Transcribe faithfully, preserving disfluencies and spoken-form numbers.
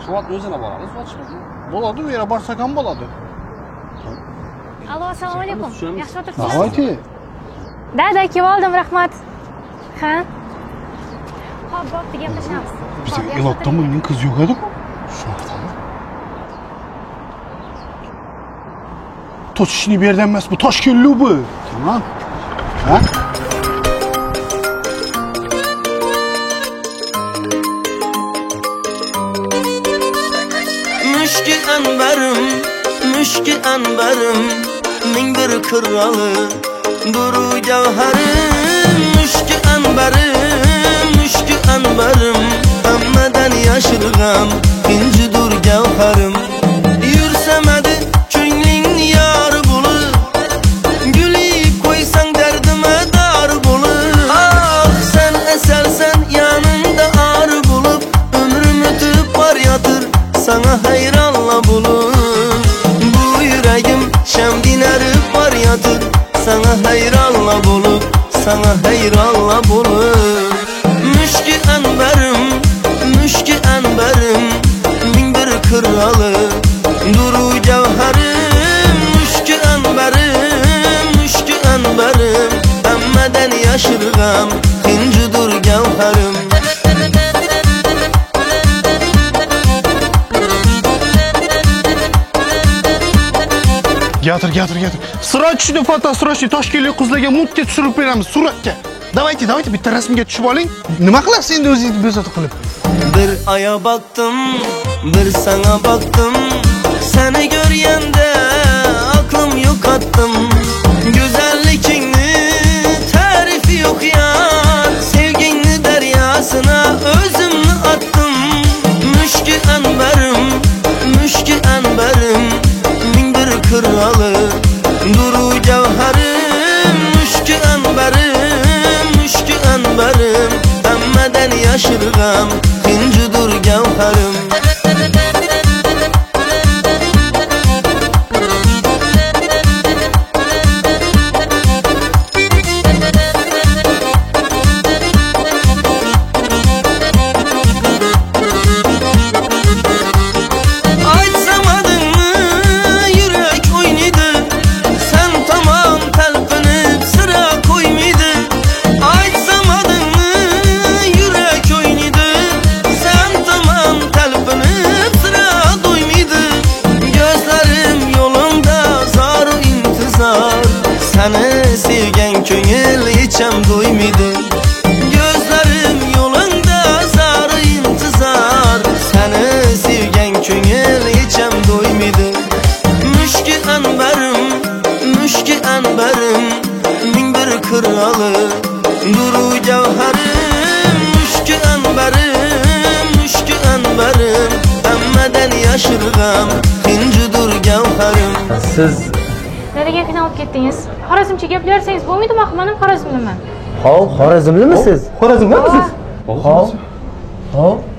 Suvat o'zini boradi, sotishmaydi. Bo'ladi, bu yerga borsak ham bo'ladi. Alo, assalomu alaykum. Yaxshi o'tiribsiz? Navoiyki. Dada, keldim, rahmat. Ha? Xo'p, bo'pti, gaplashamiz. Bizga Elotdan bundan qiz yo'q edi-ku. Shunaqa. To'chishni berdan emas, bu Toshkentlik bu. Tamam. Ha? Müşki anbarım, müşki anbarım, min bir kralı, duru cevherim. Müşki anbarım, müşki anbarım, hammadan yaşırgam, inci dur cevherim. Yürsem hadi ko'nglingni yor bo'lib, gulib qo'ysang dardime dar bo'lib. Ah, sen esersen yanımda ar bo'lib, ömrüm ötüp var yatır, sana hayranla bo'lib. Bu yüreğim şemdin erib var yatır, sana hayranla bo'lib, sana hayranla bo'lib. Müşki anbarım, müşki anbarım, min bir kralı, duru cevherim. Müşki anbarım, müşki anbarım, hammadan yaşırgam, incidir gavharim. Getir, getir, getir. Srachni foto, srachni Toshkentlik qizlarga mutga tushirib beramiz suratga. Davayte, davayte, bitta rasmga tushib oling. Nima qilasiz endi o'zingizni bezovta qilib? Bir aya baktım, bir sana baktım. Seni görgende aklım yok attım. Güzellikini tarifi yok ya. Sevgini deryasına özümü attım. Müşki anbarım, müşki anbarım, min bir kralı, duru cevherim. Müşki anbarım, müşki anbarım, hammadan yaşırgam, incidir gavharim. Seni sevgen köngül içem doymadı. Gözlerim yolunda zar intizar. Seni sevgen köngül içem doymadı. Müşki anbarım, müşki anbarım, min bir kralı, duru cevherim. Müşki anbarım, müşki anbarım, hammadan yaşırgam, incidir gavharim. Siz Nereye kina olib ketdingiz? Xorazmcha gaplarsangiz bo'lmaydimi? Mening Xorazmliman. Xo'p, Xorazmlimisiz? Xorazmdamisiz? Xo'p. Xo'p.